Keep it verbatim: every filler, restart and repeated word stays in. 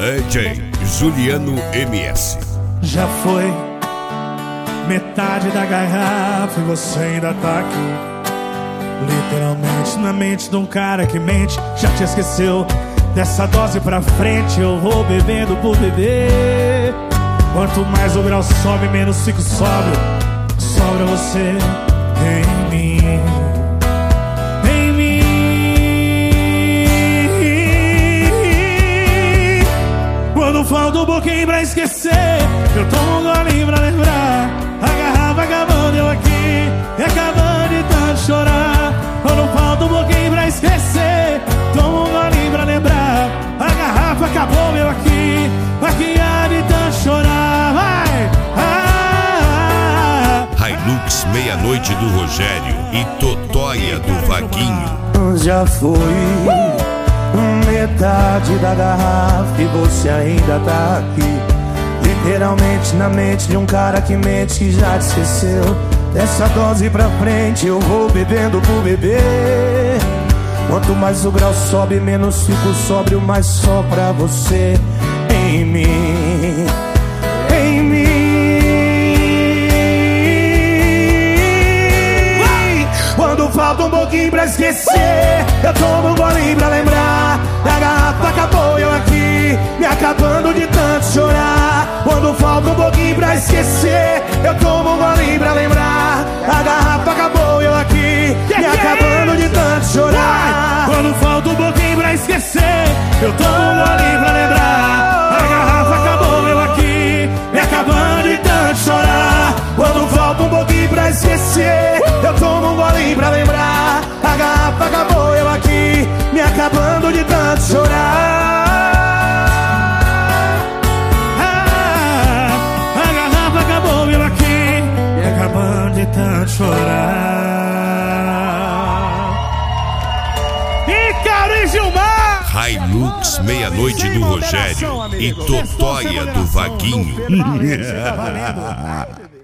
D J Juliano M S. Já foi metade da garrafa e você ainda tá aqui. Literalmente na mente de um cara que mente. Já te esqueceu? Dessa dose pra frente eu vou bebendo por beber. Quanto mais o grau sobe, menos fico sóbrio. Sobra você em mim, em mim. Quando falta um pouquinho pra esquecer, eu tomo um golinho pra lembrar. A garrafa acabando, eu aqui, e acabando de tanto chorar. Quando falta um pouquinho pra esquecer, tomo um golinho pra lembrar. A garrafa acabou, eu aqui, aqui há de tanto chorar. Vai! Ah, Hilux Meia-Noite do Rogério e Totóia do Vaguinho. Já foi metade da garrafa e você ainda tá aqui. Literalmente na mente de um cara que mente, que já te esqueceu. Dessa dose pra frente eu vou bebendo por beber. Quanto mais o grau sobe, menos fico sóbrio, mais só pra você em mim, em mim. Quando falta um pouquinho pra esquecer, eu tomo um golinho pra lembrar. A garrafa acabou, eu aqui, me acabando de tanto chorar. Quando falta um pouquinho pra esquecer, eu tomo um golinho pra lembrar. A garrafa acabou, eu aqui, me acabando de tanto chorar. quando falta um pouquinho pra esquecer, eu tomo um golinho pra lembrar. A garrafa acabou, eu aqui, me acabando de tanto chorar. Quando falta um pouquinho pra esquecer, eu tomo um golinho pra lembrar. A garrafa acabou, eu aqui, me acabando de tanto chorar. Ah, a garrafa acabou, eu aqui, me acabando de tanto chorar. Ícaro e Gilmar! Hilux Meia-Noite do Rogério e Totóia do Vaguinho.